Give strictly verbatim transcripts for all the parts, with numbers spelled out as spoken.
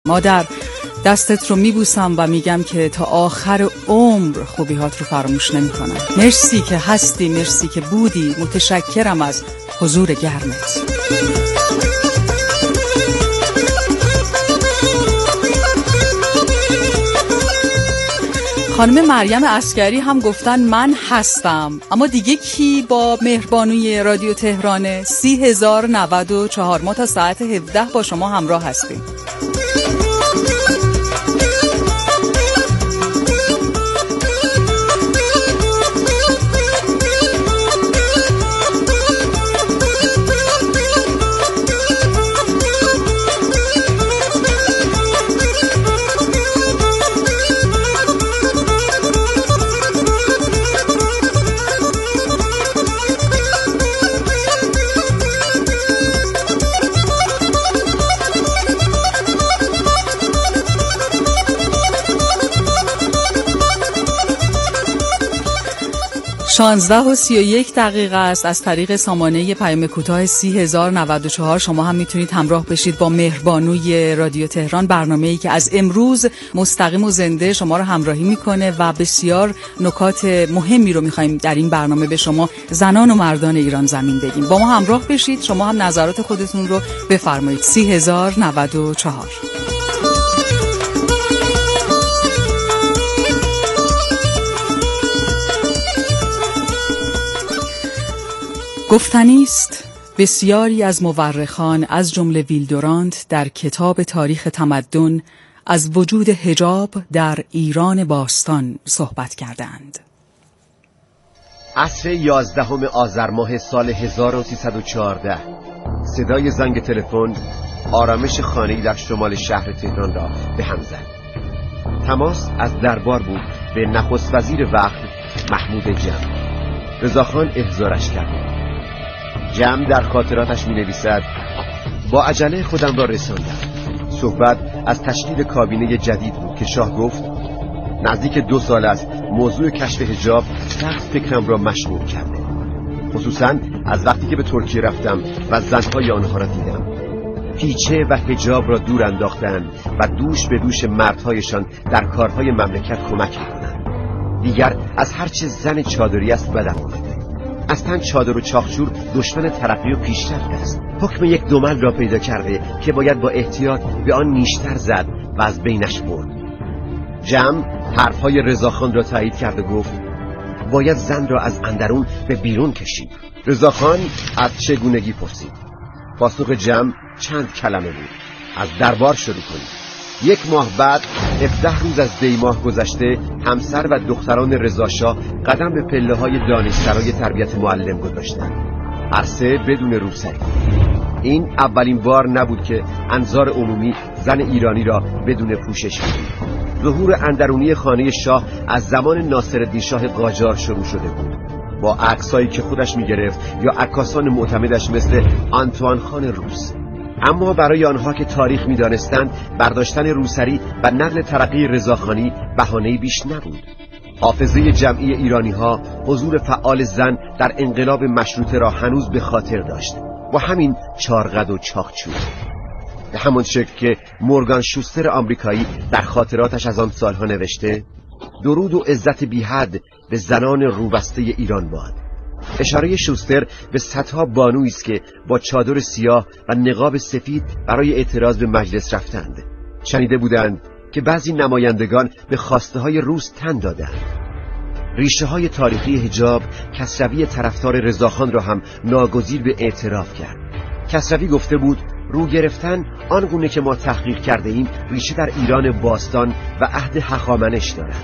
مادر، دستت رو میبوسم و میگم که تا آخر عمر خوبیهات رو فراموش نمی کنم. مرسی که هستی، مرسی که بودی، متشکرم از حضور گرمت. خانم مریم عسکری هم گفتن من هستم، اما دیگه کی با مهربانوی رادیو تهران سی هزار نود و چهار. ما تا ساعت هفده با شما همراه هستیم. شانزده و سی و یک دقیقه است. از طریق سامانه پیام کوتاه سی هزار و نود و چهار شما هم میتونید همراه بشید با مهربانوی رادیو تهران، برنامه‌ای که از امروز مستقیم و زنده شما رو همراهی میکنه و بسیار نکات مهمی رو میخوایم در این برنامه به شما زنان و مردان ایران زمین بگیم. با ما همراه بشید، شما هم نظرات خودتون رو بفرمایید. سی هزار و نود و چهار. گفتنی است بسیاری از مورخان از جمله ویلدورانت در کتاب تاریخ تمدن از وجود حجاب در ایران باستان صحبت کردند. عصر یازدهم آذر ماه سال هزار و سیصد و چهارده صدای زنگ تلفن آرامش خانه‌ای در شمال شهر تهران را به هم زد. تماس از دربار بود به نخست وزیر وقت محمود جمع. رضاخان احضارش کرد. جمع در خاطراتش می نویسد: با عجله خودم را رساندم. صحبت از تشکیل کابینه جدید بود که شاه گفت نزدیک دو سال است موضوع کشف حجاب سخت فکرم را مشغول کرده، خصوصا از وقتی که به ترکیه رفتم و زنهای آنها را دیدم. پیچه و حجاب را دور انداختند و دوش به دوش مردهایشان در کارهای مملکت کمک می‌کنند. دیگر از هرچه زن چادری است بدم آمده. اصلا چادر و چاخچور دشمن ترقی و پیشرفت است. حکم یک دمل را پیدا کرده که باید با احتیاط به آن نیشتر زد و از بینش برد. جمع حرفهای رضاخان را تایید کرد و گفت باید زن را از اندرون به بیرون کشید. رضاخان از چگونگی پرسید. پاسخ جمع چند کلمه بود: از دربار شروع کنید. یک ماه بعد هفده روز از دی ماه گذشته همسر و دختران رضاشاه قدم به پله های دانشسرای تربیت معلم گذاشتند. عرصه بدون روسری. این اولین بار نبود که انظار عمومی زن ایرانی را بدون پوشش دید. ظهور اندرونی خانه شاه از زمان ناصرالدین شاه قاجار شروع شده بود، با عکسایی که خودش می‌گرفت یا عکاسان معتمدش مثل آنتوان خان روس. اما برای آنها که تاریخ می‌دانستند برداشتن روسری و نقل ترقی رضاخانی بهانه‌ای بیش نبود. حافظه جمعی ایرانی‌ها حضور فعال زن در انقلاب مشروطه را هنوز به خاطر داشت، با همین چارقد و چاقچور. به همان شکل که مورگان شوستر آمریکایی در خاطراتش از آن سالها نوشته: درود و عزت بی حد به زنان روبسته ایران باد. اشاره شوستر به صدها بانویی است که با چادر سیاه و نقاب سفید برای اعتراض به مجلس رفتند. شنیده بودند که بعضی نمایندگان به خواسته های روس تن دادند. ریشه های تاریخی حجاب کسروی طرفدار رضاخان را هم ناگزیر به اعتراف کرد. کسروی گفته بود رو گرفتن آنگونه که ما تحقیق کرده ایم ریشه در ایران باستان و عهد هخامنش دارد.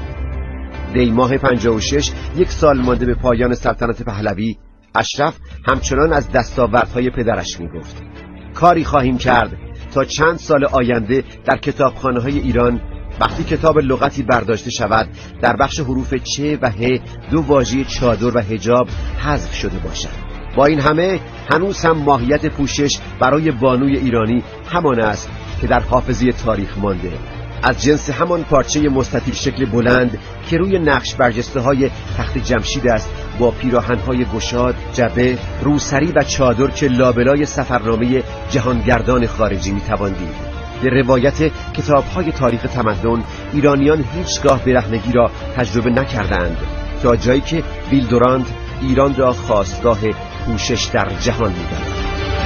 دی ماه پنجاه و شش، یک سال مانده به پایان سلطنت پهلوی، اشرف همچنان از دستاوردهای پدرش میگفت: کاری خواهیم کرد تا چند سال آینده در کتابخانه‌های ایران وقتی کتاب لغتی برداشته شود در بخش حروف چ و ه دو واژه چادر و حجاب حذف شده باشد. با این همه هنوز هم ماهیت پوشش برای بانوی ایرانی همان است که در حافظه تاریخ مانده، از جنس همان پارچه مستطیل شکل بلند که روی نقش برجسته های تخت جمشید است، با پیراهن های گشاد، جبه، روسری و چادر که لابلای سفرنامه جهانگردان خارجی میتوان دید. به روایت کتاب‌های تاریخ تمدن ایرانیان هیچگاه برهنگی را تجربه نکردند، تا جایی که ویلدوراند ایران را خواستگاه کوشش در جهان می‌داند.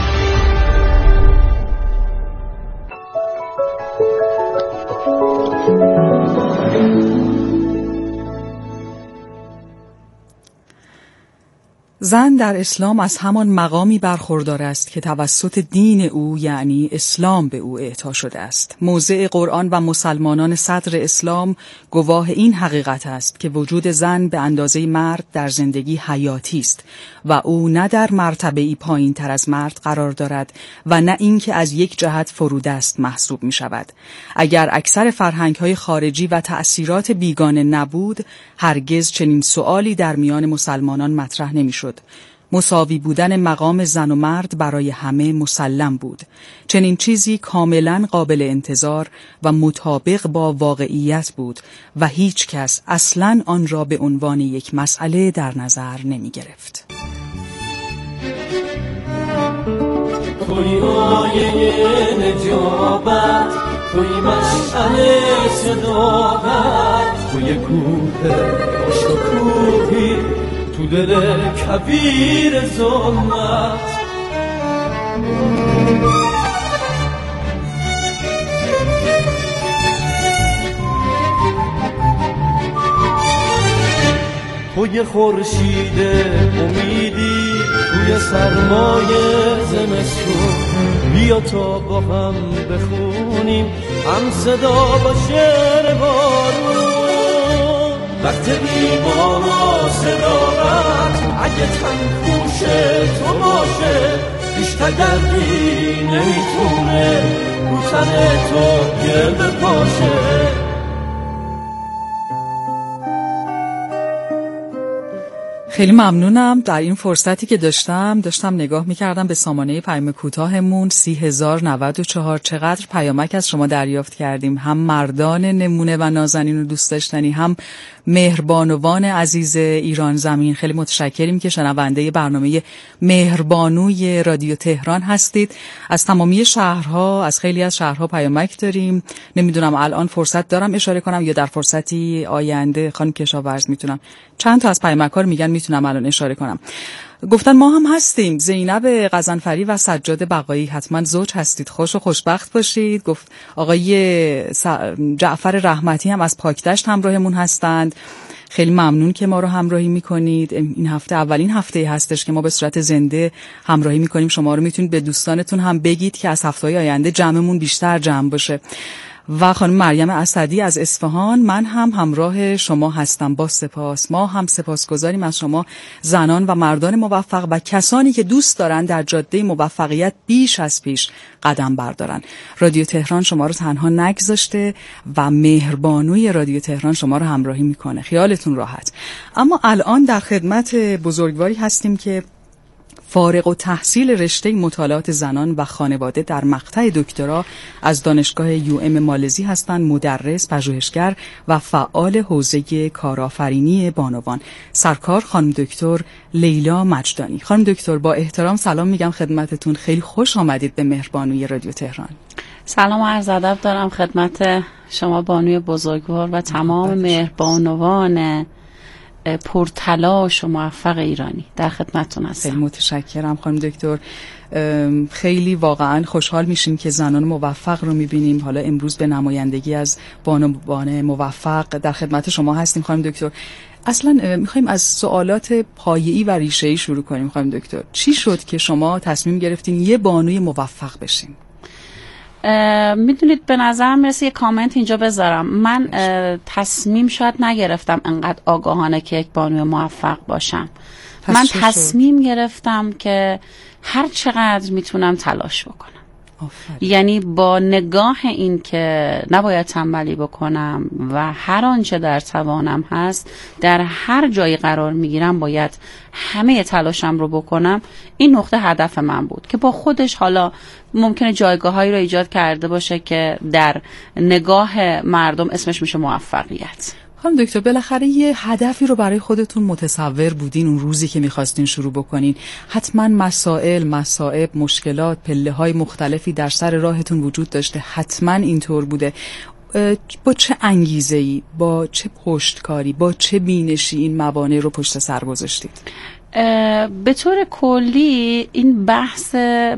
زن در اسلام از همان مقامی برخوردار است که توسط دین او یعنی اسلام به او اعطا شده است. موضع قرآن و مسلمانان صدر اسلام گواه این حقیقت است که وجود زن به اندازه مرد در زندگی حیاتی است و او نه در مرتبه‌ای پایین تر از مرد قرار دارد و نه اینکه از یک جهت فرودست محسوب می شود. اگر اکثر فرهنگ‌های خارجی و تأثیرات بیگانه نبود، هرگز چنین سؤالی در میان مسلمانان مطرح نمی‌شد. مساوی بودن مقام زن و مرد برای همه مسلم بود. چنین چیزی کاملا قابل انتظار و مطابق با واقعیت بود و هیچ کس اصلاً آن را به عنوان یک مسئله در نظر نمی گرفت. توی آیه نجابت، توی مشعل صداقت، توی کوه عشق و کوهی، تو دل کبیر ظلمت. توی خورشید امیدی، توی سرمایه زمستون، بیا تا با هم بخونیم هم صدا با شعر بارون. وقت ایمان و صداقت اگه تن کوش تو باشه، بیشتر دردی نمیتونه رو تن تو گرد پاشه. خیلی ممنونم. در این فرصتی که داشتم داشتم نگاه میکردم به سامانه پیام کوتاهمون سی هزار و نود و چهار. چقدر پیامک از شما دریافت کردیم، هم مردان نمونه و نازنین و دوست داشتنی، هم مهربانوان عزیز ایران زمین. خیلی متشکریم که شنونده برنامه مهربانوی رادیو تهران هستید. از تمامی شهرها، از خیلی از شهرها پیامک داریم. نمیدونم الان فرصت دارم اشاره کنم یا در فرصتی آینده خانم کشاورز میتونم چند تا از پیامک ها رو میگن میتونم الان اشاره کنم. گفتن ما هم هستیم، زینب غضنفری و سجاد بقایی، حتما زوج هستید، خوش و خوشبخت باشید. گفت آقای جعفر رحمتی هم از پاکدشت همراهمون هستند. خیلی ممنون که ما رو همراهی میکنید. این هفته اولین هفته هستش که ما به صورت زنده همراهی میکنیم. شما رو میتونید به دوستانتون هم بگید که از هفته‌های آینده جمعمون بیشتر جمع باشه. و خانم مریم اسدی از اصفهان، من هم همراه شما هستم با سپاس. ما هم سپاسگزاریم از شما زنان و مردان موفق و کسانی که دوست دارن در جاده موفقیت بیش از پیش قدم بردارن. رادیو تهران شما رو تنها نگذاشته و مهربانوی رادیو تهران شما رو همراهی میکنه، خیالتون راحت. اما الان در خدمت بزرگواری هستیم که فارغ التحصیل رشته مطالعات زنان و خانواده در مقطع دکترا از دانشگاه یو ام مالزی هستند، مدرس، پژوهشگر و فعال حوزه کارآفرینی بانوان. سرکار خانم دکتر لیلا مجدانی. خانم دکتر با احترام سلام میگم خدمتتون، خیلی خوش آمدید به مهربانوی رادیو تهران. سلام و عرض ادب دارم خدمت شما بانوی بزرگوار و تمام مهربانوان پرتلاش و موفق ایرانی. در خدمتتون هستم. خیلی متشکرم خانم دکتر. خیلی واقعا خوشحال میشیم که زنان موفق رو میبینیم. حالا امروز به نمایندگی از بانوان موفق در خدمت شما هستیم خانم دکتر. اصلا میخوایم از سوالات پایه‌ای و ریشه‌ای شروع کنیم خانم دکتر. چی شد که شما تصمیم گرفتین یه بانوی موفق بشین؟ میدونید به نظرم میرسه یه کامنت اینجا بذارم. من تصمیم شاید نگرفتم انقدر آگاهانه که یک بانوی موفق باشم. من تصمیم شد؟ گرفتم که هر چقدر میتونم تلاش بکنم. آفرین. یعنی با نگاه این که نباید تنبلی بکنم و هر آنچه در توانم هست در هر جایی قرار میگیرم باید همه تلاشم رو بکنم. این نقطه هدف من بود که با خودش حالا ممکنه جایگاهایی رو ایجاد کرده باشه که در نگاه مردم اسمش میشه موفقیت. خانم دکتر بالاخره یه هدفی رو برای خودتون متصور بودین اون روزی که میخواستین شروع بکنین. حتما مسائل، مصائب، مشکلات، پله‌های مختلفی در سر راهتون وجود داشته. حتما اینطور بوده. با چه انگیزه‌ای، با چه پشتکاری، با چه بینشی این موانع رو پشت سر گذاشتید؟ به طور کلی این بحث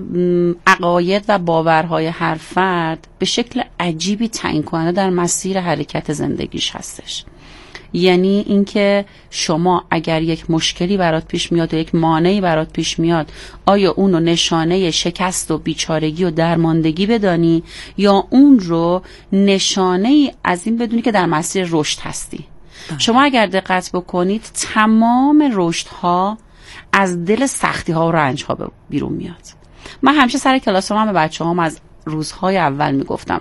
عقاید و باورهای هر فرد به شکل عجیبی تعیین کننده در مسیر حرکت زندگیش هستش. یعنی اینکه شما اگر یک مشکلی برات پیش میاد و یک مانعی برات پیش میاد، آیا اون رو نشانه شکست و بیچارگی و درماندگی بدانی یا اون رو نشانه از این بدونی که در مسیر رشد هستی؟ شما اگر دقت بکنید تمام رشدها از دل سختی ها و رنج ها بیرون میاد. من همیشه سر کلاس هم به بچه هم از روزهای اول میگفتم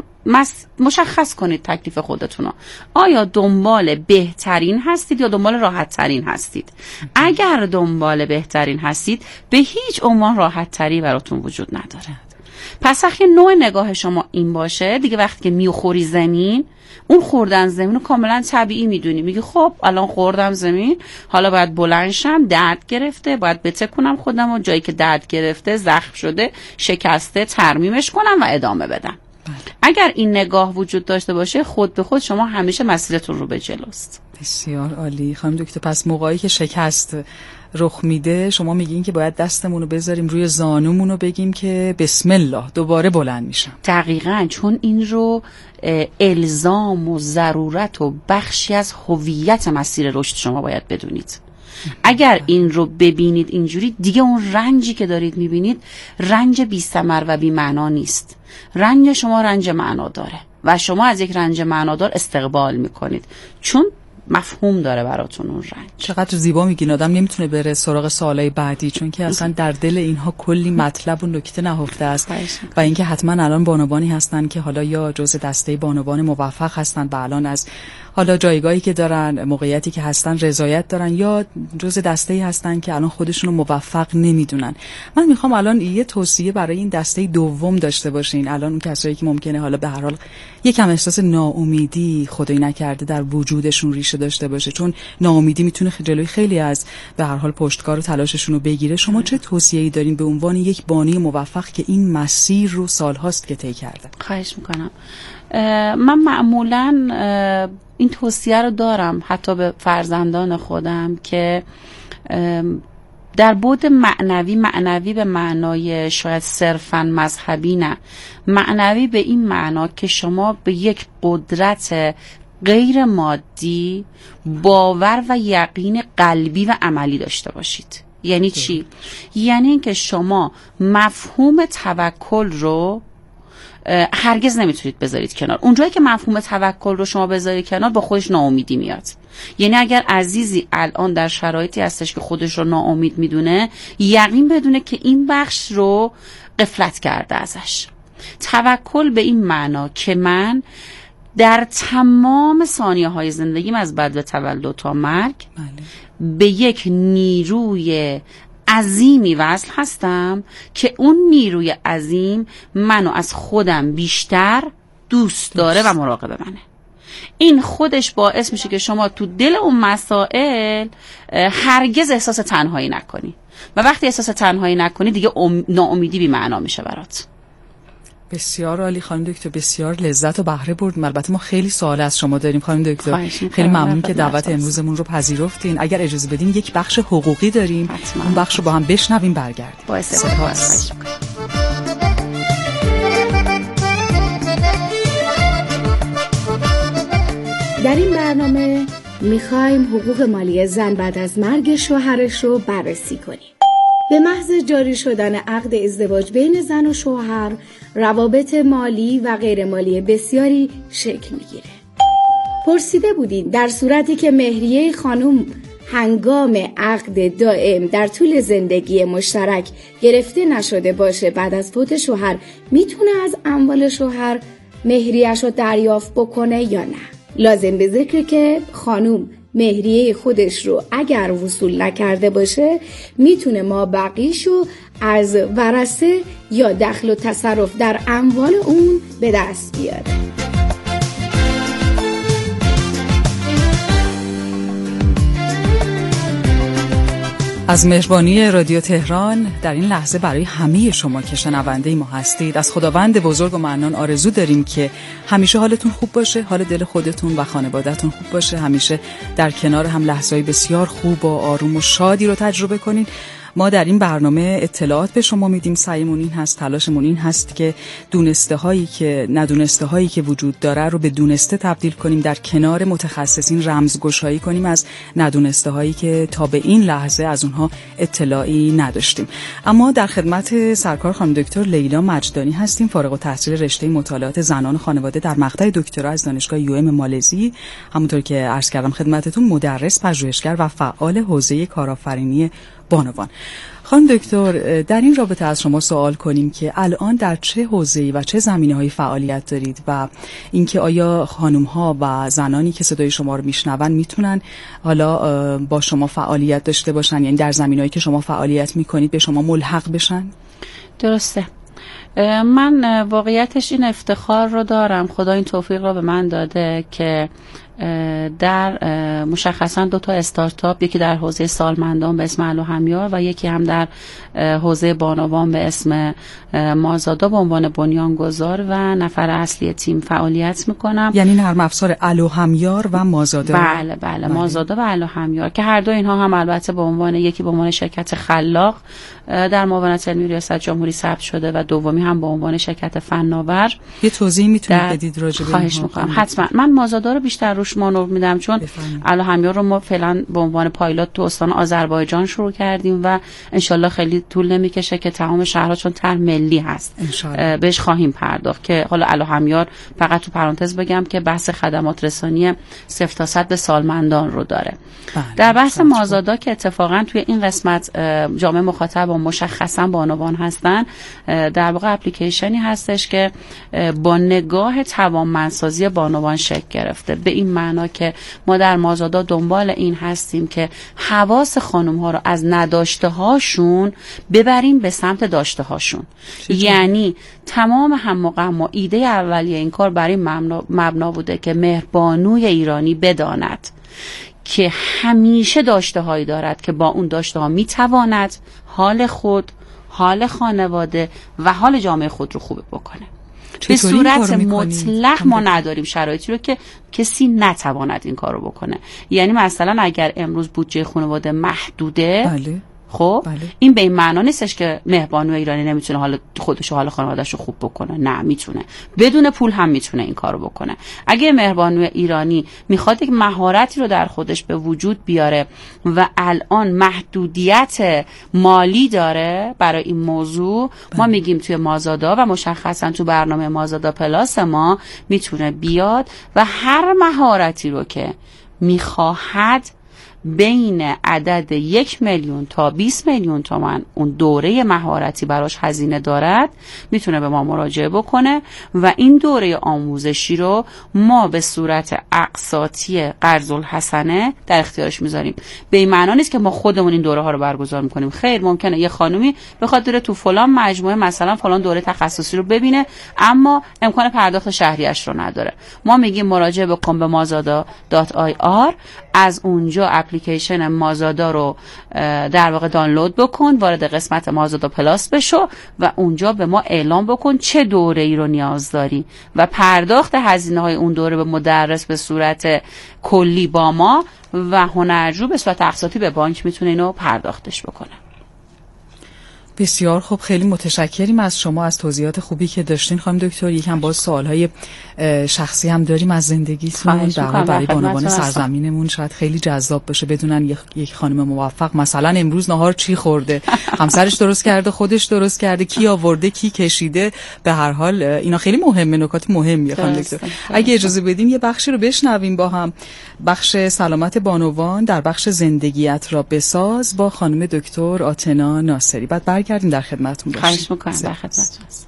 مشخص کنید تکلیف خودتون رو. آیا دنبال بهترین هستید یا دنبال راحت ترین هستید؟ اگر دنبال بهترین هستید به هیچ عنوان راحت تری براتون وجود نداره. پس وقتی نوع نگاه شما این باشه دیگه، وقتی که میخوری زمین، اون خوردن زمین رو کاملا طبیعی میدونی، میگی خب الان خوردم زمین، حالا باید بلند شم، درد گرفته، باید بتکونم خودم و جایی که درد گرفته، زخم شده، شکسته، ترمیمش کنم و ادامه بدم. اگر این نگاه وجود داشته باشه خود به خود شما همیشه مسیرتون رو به جلوست. بسیار عالی. خانم دکتر پس موقعی که شکست رخ میده شما میگین که باید دستمون رو بذاریم روی زانومون رو بگیم که بسم الله دوباره بلند میشم. دقیقاً، چون این رو الزام و ضرورت و بخشی از هویت مسیر رشد شما باید بدونید. اگر این رو ببینید اینجوری، دیگه اون رنجی که دارید میبینید رنج بی ثمر و بی معنا نیست. رنج شما رنج معنا داره و شما از یک رنج معنادار استقبال میکنید چون مفهوم داره براتون اون رنج. چقدر زیبا میگین، آدم نمیتونه بره سراغ سوالای بعدی چون که اصلا در دل اینها کلی مطلب و نکته نهفته است و اینکه حتما الان بانوانی هستن که حالا یا جزء دسته بانوان موفق هستن و الان از حالا جایگاهی که دارن، موقعیتی که هستن رضایت دارن، یا جزء دسته‌ای هستن که الان خودشون رو موفق نمیدونن. من میخوام الان یه توصیه برای این دسته دوم داشته باشین. الان اون کسایی که ممکنه حالا به هر حال یکم احساس ناامیدی خدای نکرده در وجودشون ریشه داشته باشه، چون ناامیدی میتونه جلوی خیلی از به هر حال پشتکار و تلاششون رو بگیره. شما چه توصیه‌ای دارین به عنوان یک بانی موفق که این مسیر رو سال‌هاست که طی کرده؟ خواهش میکنم. من معمولاً این توصیه رو دارم حتی به فرزندان خودم که در بعد معنوی، معنوی به معنای شاید صرفاً مذهبی نه، معنوی به این معنا که شما به یک قدرت غیر مادی باور و یقین قلبی و عملی داشته باشید. یعنی چی؟ یعنی اینکه شما مفهوم توکل رو هرگز نمیتونید بذارید کنار. اونجایی که مفهوم توکل رو شما بذارید کنار با خودش ناامیدی میاد. یعنی اگر عزیزی الان در شرایطی هستش که خودش رو ناامید میدونه، یقین بدونه که این بخش رو غفلت کرده ازش. توکل به این معنا که من در تمام ثانیه های زندگیم از بدو تولد تا مرگ بله. به یک نیروی عظیمی وصل هستم که اون نیروی عظیم منو از خودم بیشتر دوست داره و مراقب منه. این خودش باعث میشه که شما تو دل اون مسائل هرگز احساس تنهایی نکنی و وقتی احساس تنهایی نکنی دیگه ناامیدی بی معنا میشه برات. بسیار عالی خانم دکتر، بسیار لذت و بهره بردیم. البته ما خیلی سوال از شما داریم خانم دکتر. خیلی ممنون که دعوت امروزمون رو پذیرفتین. اگر اجازه بدین یک بخش حقوقی داریم، حتما. اون بخش رو با هم بشنویم برگردیم. با سپاس. در این برنامه میخوایم حقوق مالی زن بعد از مرگ شوهرش رو بررسی کنیم. به محض جاری شدن عقد ازدواج بین زن و شوهر، روابط مالی و غیر مالی بسیاری شکل میگیره. پرسیده بودین در صورتی که مهریه خانم هنگام عقد دائم در طول زندگی مشترک گرفته نشده باشه، بعد از فوت شوهر میتونه از اموال شوهر مهریه‌اش رو دریافت بکنه یا نه؟ لازم به ذکر که خانم مهریه خودش رو اگر وصول نکرده باشه میتونه مابقیشو از ورثه یا دخل و تصرف در اموال اون به دست بیاره. از مهربانی رادیو تهران در این لحظه برای همه شما که شنونده ما هستید از خداوند بزرگ و منان آرزو داریم که همیشه حالتون خوب باشه، حال دل خودتون و خانواده‌تون خوب باشه، همیشه در کنار هم لحظه‌های بسیار خوب و آروم و شادی رو تجربه کنین. ما در این برنامه اطلاعات به شما میدیم، سعیمون این هست، تلاشمون این هست که دونسته هایی که ندونسته هایی که وجود داره رو به دونسته تبدیل کنیم، در کنار متخصصین رمزگشایی کنیم از ندونسته هایی که تا به این لحظه از اونها اطلاعی نداشتیم. اما در خدمت سرکار خانم دکتر لیلا مجدانی هستیم، فارغ التحصیل رشته مطالعات زنان و خانواده در مقطع دکترا از دانشگاه یو ام مالزی، همونطور که عرض کردم خدمتتون مدرس، پژوهشگر و فعال حوزه کارآفرینی بانوان. خانم دکتر، در این رابطه از شما سوال کنیم که الان در چه حوزه‌ای و چه زمینه‌هایی فعالیت دارید و اینکه آیا خانم‌ها و زنانی که صدای شما رو میشنون میتونن حالا با شما فعالیت داشته باشن، یعنی در زمینه‌هایی که شما فعالیت میکنید به شما ملحق بشن؟ درسته. من واقعیتش این افتخار رو دارم، خدا این توفیق رو به من داده که در مشخصا دو تا استارتاپ، یکی در حوزه سالمندان به اسم الو همیار و یکی هم در حوزه بانوان به اسم مازادا به عنوان بنیانگذار و نفر اصلی تیم فعالیت میکنم. یعنی نرم افزار الو همیار و مازادا؟ بله بله, بله. مازادا و الو همیار که هر دو اینها هم البته به عنوان یکی به عنوان شرکت خلاق در معاونت علمی ریاست جمهوری ثبت شده و دومی هم به عنوان شرکت فناور. یه توضیح میتونید بدید راجع به اینها؟ خواهش میکنم. حتما. من مازادا رو بیشتر روش مانور میدم چون الو همیار رو ما فعلا به عنوان پایلوت تو استان آذربایجان شروع کردیم و انشالله خیلی طول نمیکشه که تمام شهرها چون طرح ملی هست بهش خواهیم پرداخت. که حالا الو همیار فقط تو پرانتز بگم که بحث خدمات رسانی صفر تا صد به سالمندان رو داره. بله. در بحث مازادا که اتفاقا توی این قسمت جامعه مخاطب و مشخصا بانوان هستن، در واقع اپلیکیشنی هستش که با نگاه توانمندسازی بانوان شکل گرفته، به این معنا که ما در مازادا دنبال این هستیم که حواس خانم ها رو از نداشته هاشون ببریم به سمت داشته هاشون. یعنی تمام هم و غم و ایده اولیه این کار برای مبنا, مبنا بوده که مهربانوی ایرانی بداند که همیشه داشته هایی دارد که با اون داشته ها میتواند حال خود، حال خانواده و حال جامعه خود رو خوب بکنه. به صورت مطلق ما نداریم شرایطی رو که کسی نتواند این کار رو بکنه. یعنی مثلا اگر امروز بودجه خانواده محدوده، بله. خب بله. این به این معنا نیستش که مهربانو ایرانی نمیتونه حال خودش و حال خانواده‌اش رو خوب بکنه. نه، میتونه، بدون پول هم میتونه این کارو بکنه. اگه مهربانو ایرانی میخواد یک مهارتی رو در خودش به وجود بیاره و الان محدودیت مالی داره برای این موضوع، بله. ما میگیم توی مازادا و مشخصا تو برنامه مازادا پلاس ما میتونه بیاد و هر مهارتی رو که میخواهد بین عدد یک میلیون تا بیست میلیون تومان اون دوره مهارتی براش هزینه دارد میتونه به ما مراجعه بکنه و این دوره آموزشی رو ما به صورت اقساطی قرض الحسنه در اختیارش میذاریم. به این معنا نیست که ما خودمون این دوره ها رو برگزار میکنیم. خیر، ممکنه یه خانومی بخواد بره تو فلان مجموعه مثلا فلان دوره تخصصی رو ببینه اما امکان پرداخت شهریش رو نداره. ما میگیم مراجعه بکن به مازادا دات آی آر، از اونجا اپلیکیشن مازادا رو در واقع دانلود بکن، وارد قسمت مازادا پلاس بشو و اونجا به ما اعلام بکن چه دوره ای رو نیاز داری و پرداخت هزینه های اون دوره به مدرس به صورت کلی با ما و هنرجو به صورت اقساطی به بانک میتونه اینو پرداختش بکنه. بسیار خوب، خیلی متشکریم از شما از توضیحات خوبی که داشتین خانم دکتر. یکم باز سوالهای شخصی هم داریم از زندگیتون در برای بانوان سرزمینمون، شاید خیلی جذاب باشه بدونن یک خانم موفق مثلا امروز نهار چی خورده، همسرش درست کرده، خودش درست کرده، کی آورده، کی کشیده. به هر حال اینا خیلی مهمه، نکات مهمیه خانم دکتر. اگه اجازه بدین یه بخشی رو بشنویم با هم، بخش سلامت بانوان در بخش زندگیت را بساز با خانم دکتر آتنا ناصری. بعد برگردیم در خدمتتون باشیم. خواهش می‌کنم، در خدمتتون هستم.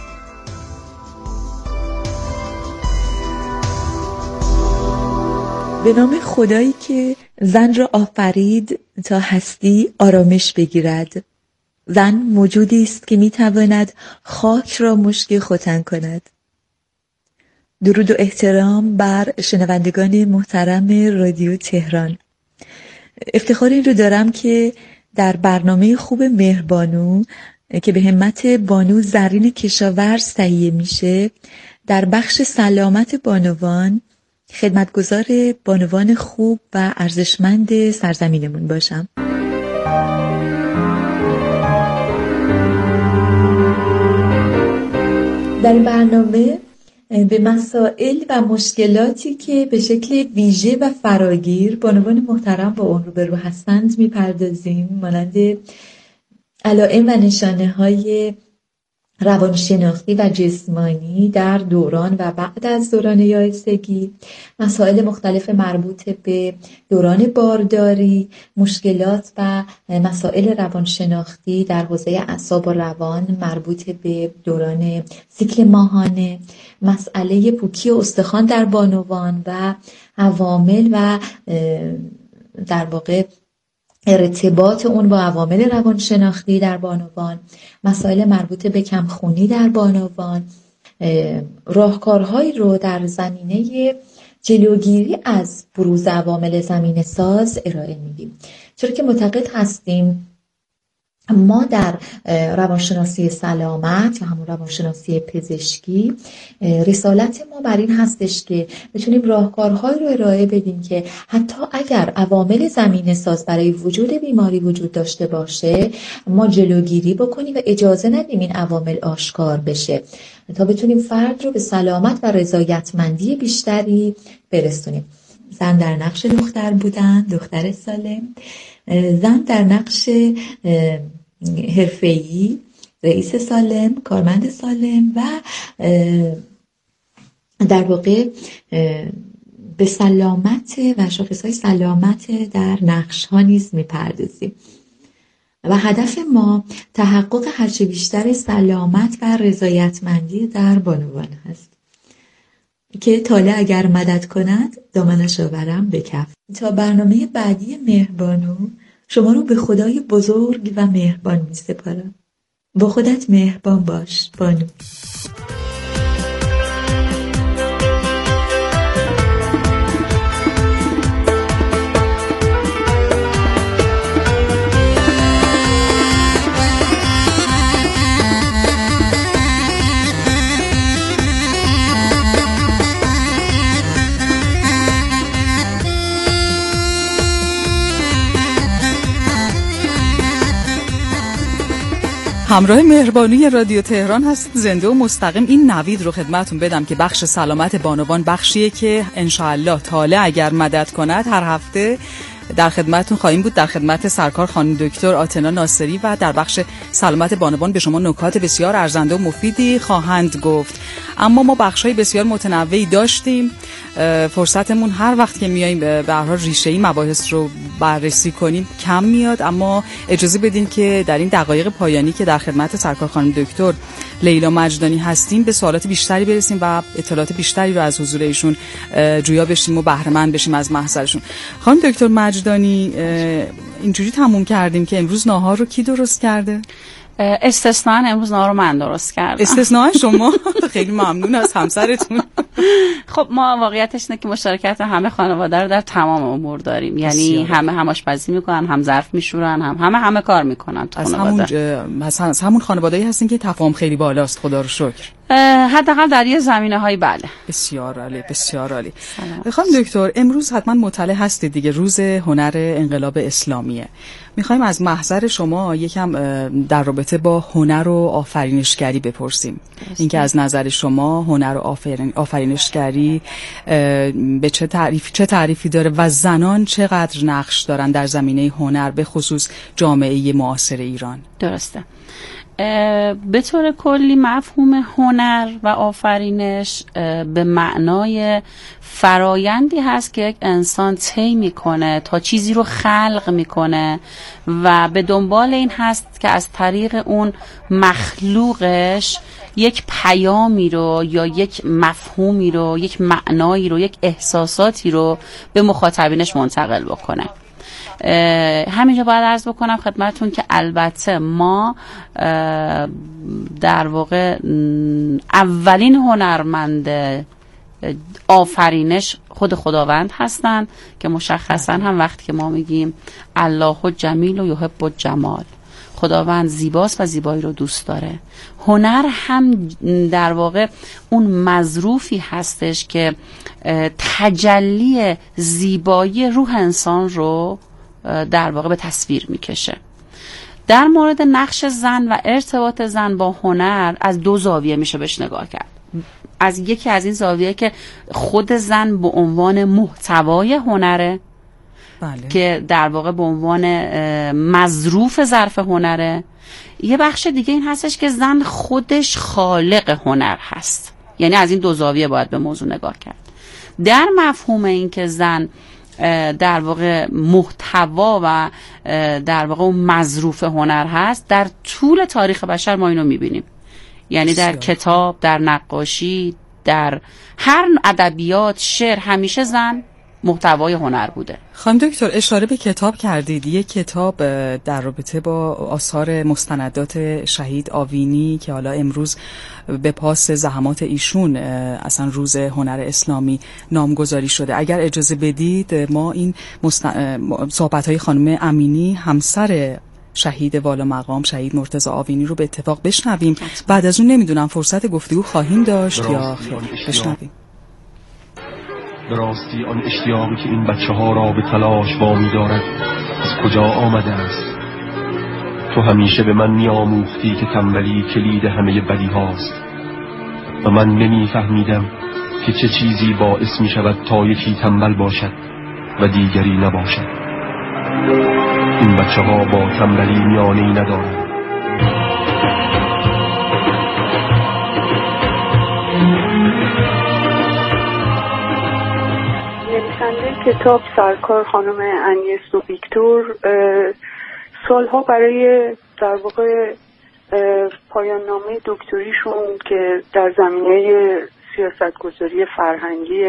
به نام خدایی که زن را آفرید تا هستی آرامش بگیرد. زن موجودی است که میتواند خاک را مشک ختن کند. درود و احترام بر شنوندگان محترم رادیو تهران. افتخار این رو دارم که در برنامه خوب مهربانو که به همت بانو زرین کشاورز تهیه میشه در بخش سلامت بانوان خدمتگزار بانوان خوب و ارزشمند سرزمینمون باشم. در برنامه به مسائل و مشکلاتی که به شکل ویژه و فراگیر بانوان محترم با اون روبرو هستند میپردازیم، مانند علائم و نشانه های روانشناختی و جسمانی در دوران و بعد از دوران یائسگی، مسائل مختلف مربوط به دوران بارداری، مشکلات و مسائل روانشناختی در حوزه اعصاب و روان مربوط به دوران سیکل ماهانه، مسئله پوکی و استخوان در بانوان و عوامل و در واقع ارتباط اون با عوامل روانشناختی در بانوان، مسائل مربوط به کمخونی در بانوان، راهکارهایی رو در زمینه جلوگیری از بروز عوامل زمینه ساز ارائه میدیم. چرا که معتقد هستیم ما در روانشناسی سلامت و همون روانشناسی پزشکی رسالت ما بر این هستش که بتونیم راهکارهایی رو ارائه بدیم که حتی اگر عوامل زمینه ساز برای وجود بیماری وجود داشته باشه ما جلوگیری بکنیم و اجازه ندیم این عوامل آشکار بشه تا بتونیم فرد رو به سلامت و رضایتمندی بیشتری برسونیم. زن در نقش دختر بودن، دختر سالم، زن در نقش حرفه‌ای، رئیس سالم، کارمند سالم و در واقع به سلامت و شاخصهای سلامت در نقش ها نیز میپردازیم و هدف ما تحقق هرچه بیشتر سلامت و رضایتمندی در بانوان هست که تاله اگر مدد کند دامنش آورم به کف. تا برنامه بعدی مهربانو شما رو به خدای بزرگ و مهربان می سپارم. با خودت مهربان باش بانو. همراه مهربانوی رادیو تهران هستید. زنده و مستقیم این نوید رو خدمتون بدم که بخش سلامت بانوان بخشیه که انشاءالله تاله اگر مدد کند هر هفته در خدمتون خواهیم بود، در خدمت سرکار خانم دکتر آتنا ناصری و در بخش سلامت بانوان به شما نکات بسیار ارزنده و مفیدی خواهند گفت. اما ما بخشای بسیار متنوعی داشتیم، فرصتمون هر وقت که میایم به هر حال ریشه‌ای مباحث رو بررسی کنیم کم میاد، اما اجازه بدین که در این دقایق پایانی که در خدمت سرکار خانم دکتر لیلا مجدانی هستیم به سوالات بیشتری برسیم و اطلاعات بیشتری رو از حضور ایشون جویا بشیم و بهره مند بشیم از محضرشون. خانم دکتر مجدانی، اینجوری تموم کردیم که امروز ناهار رو کی درست کرده؟ استثناً امروز ناهار رو من درست کردم. استثناً شما؟ خیلی ممنون از همسرتون. خب ما واقعیتش اینه که مشارکت همه خانواده رو در تمام امور داریم، یعنی همه هم آشپزی میکنن، هم ظرف میشورن، هم همه همه کار میکنن تو از خانواده. همون ج... از همون خانواده‌ای هستین که تفاهم خیلی بالاست، خدا رو شکر. حداقل در یه زمینه‌های بله. بسیار عالی، بسیار عالی. خانم دکتر، امروز حتما مطلع هستید دیگه، روز هنر انقلاب اسلامیه. میخوایم از محضر شما یکم در رابطه با هنر و آفرینشگری بپرسیم. اینکه از نظر شما هنر و آفرین آفرینشگری به چه تعریف چه تعریفی داره و زنان چقدر نقش دارن در زمینه هنر به خصوص جامعه معاصر ایران؟ درسته. به طور کلی مفهوم هنر و آفرینش به معنای فرایندی هست که یک انسان طی میکنه تا چیزی رو خلق میکنه و به دنبال این هست که از طریق اون مخلوقش یک پیامی رو یا یک مفهومی رو، یک معنایی رو، یک احساساتی رو به مخاطبینش منتقل بکنه. همینجا باید عرض بکنم خدمتون که البته ما در واقع اولین هنرمند آفرینش خود خداوند هستن که مشخصا هم وقتی که ما میگیم الله جمیل و یحب الجمال، خداوند زیباست و زیبایی رو دوست داره. هنر هم در واقع اون مظروفی هستش که تجلی زیبایی روح انسان رو در واقع به تصویر میکشه. در مورد نقش زن و ارتباط زن با هنر از دو زاویه میشه بهش نگاه کرد. از یکی از این زاویه که خود زن به عنوان محتوای هنره، بله. که در واقع به عنوان مظروف ظرف هنره. یه بخش دیگه این هستش که زن خودش خالق هنر هست. یعنی از این دو زاویه باید به موضوع نگاه کرد. در مفهوم این که زن در واقع محتوا و در واقع مظروف هنر هست، در طول تاریخ بشر ما اینو میبینیم. یعنی در کتاب، در نقاشی، در هر ادبیات، شعر، همیشه زن محتوای هنر بوده. خانم دکتر اشاره به کتاب کردید. یک کتاب در رابطه با آثار مستندات شهید آوینی که حالا امروز به پاس زحمات ایشون اصلا روز هنر اسلامی نامگذاری شده. اگر اجازه بدید ما این مستن... صحبت‌های خانم امینی همسر شهید والا مقام شهید مرتضی آوینی رو به اتفاق بشنویم. بعد از اون نمیدونم فرصت گفتگو خواهیم داشت یا خیر. بشنویم. به راستی آن اشتیاقی که این بچه ها را به تلاش وامی دارد از کجا آمده است؟ تو همیشه به من می آموختی که تنبلی کلید همه بدی هاست و من نمی فهمیدم که چه چیزی باعث می شود تا یکی تنبل باشد و دیگری نباشد. این بچه ها با تنبلی میانه‌ای ندارند. کتاب سرکار خانم انیس و ویکتور سالها برای در واقع پایان نامه دکتریشون که در زمینه سیاستگذاری فرهنگی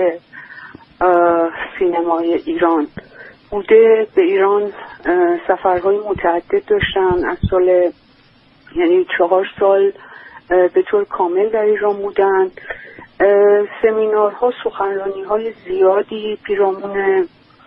سینمای ایران بوده، به ایران سفرهای متعدد داشتن. از سال یعنی چهار سال به طور کامل در ایران بودن. سمینارها، سخنرانی‌های زیادی پیرامون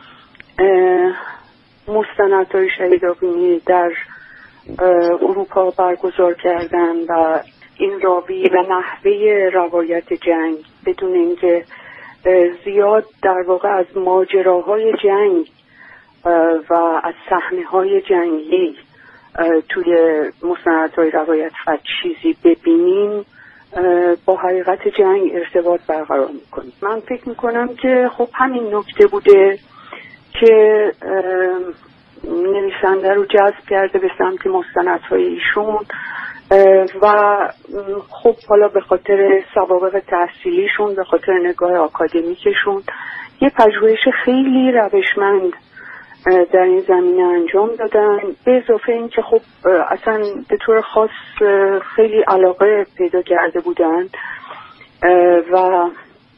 مستندهای شهید آوینی در اروپا برگزار کردن و این راوی و نحوه روایت جنگ بدون اینکه زیاد در واقع از ماجراهای جنگ و از صحنه‌های جنگی توی مستندهای روایت فقط چیزی ببینیم، با حقیقت جنگ ارتباط برقرار میکنیم. من فکر میکنم که خب همین نکته بوده که نویسنده رو جذب کرده به سمت مستندهای ایشون و خب حالا به خاطر سوابق تحصیلیشون، به خاطر نگاه آکادمیکشون یه پژوهش خیلی روشمند در این زمینه انجام دادن. به اضافه این که خب اصلا به طور خاص خیلی علاقه پیدا کرده بودن و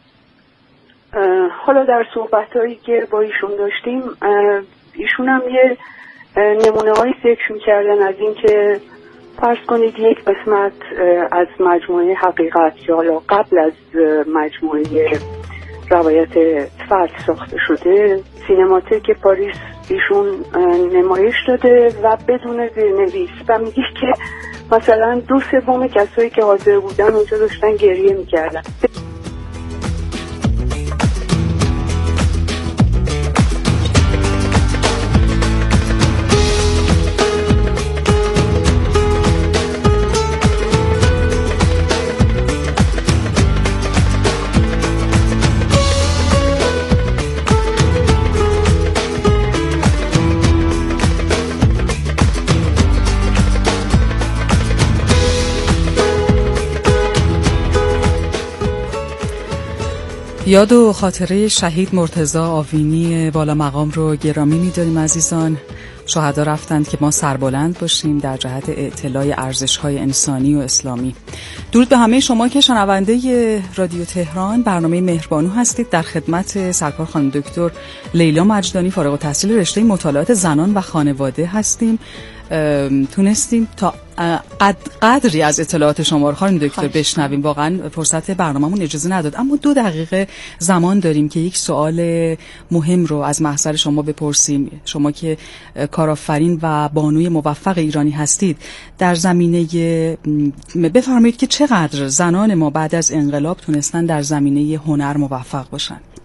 حالا در صحبت‌هایی که با ایشون داشتیم ایشون هم یه نمونه هایی ذکر می‌کردن از این که فرض کنید یک قسمت از مجموعه حقیقت یا حالا قبل از مجموعه روایت فتح ساخته شده، سینماتک پاریس ایشون نمایش داده و بدون زیرنویس و میگه که مثلا دو سوم کسایی که حاضر بودن اونجا داشتن گریه میکردن. یاد و خاطره شهید مرتضی آوینی والا مقام رو گرامی می‌داریم عزیزان. شهدا رفتند که ما سربلند باشیم در جهت اطلاع ارزش‌های انسانی و اسلامی. درود به همه شما که شنونده رادیو تهران برنامه مهربانو هستید. در خدمت سرکار خانم دکتر لیلا مجدانی فارغ التحصیل رشته مطالعات زنان و خانواده هستیم. تونستیم تا قد قدری از اطلاعات شما رو خانم دکتر بشنویم. واقعا فرصت برنامه‌مون اجازه نداد، اما دو دقیقه زمان داریم که یک سوال مهم رو از محضر شما بپرسیم. شما که کارآفرین و بانوی موفق ایرانی هستید، در زمینه بفرمایید که چقدر زنان ما بعد از انقلاب تونستن در زمینه هنر موفق باشن؟